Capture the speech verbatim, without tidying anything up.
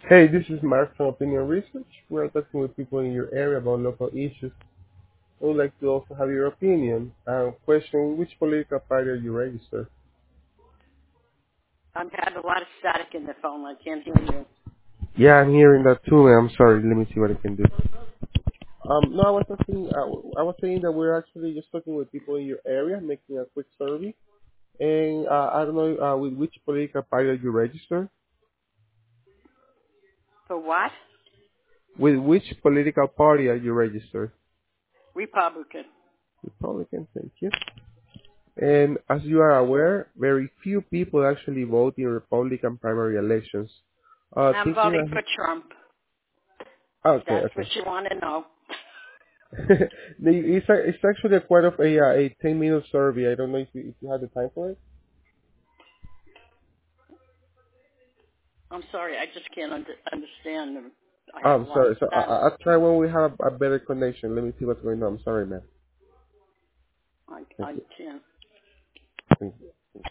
Hey, this is Mark from Opinion Research. We're talking with people in your area about local issues. I would like to also have your opinion. Uh, question, which political party are you registered? I'm having a lot of static in the phone. I can't hear you. Yeah, I'm hearing that too. I'm sorry. Let me see what I can do. Um, no, I was talking, uh, I was saying that we're actually just talking with people in your area, making a quick survey. And uh, I don't know uh, with which political party are you registered? For what? With which political party are you registered? Republican. Republican, thank you. And as you are aware, very few people actually vote in Republican primary elections. Uh, And I'm thinking voting of, for Trump, if okay, that's what okay. you want to know. The- it's, a, it's actually a quite of a, uh, a ten minute survey. I don't know if you, if you have the time for it. I'm sorry, I just can't under, understand. I Oh, have a I'm lot of sorry. So I, static. I- I'll try when we have a, a better connection. Let me see what's going on. I'm sorry, man. I, Thank I you. can't. Thank you.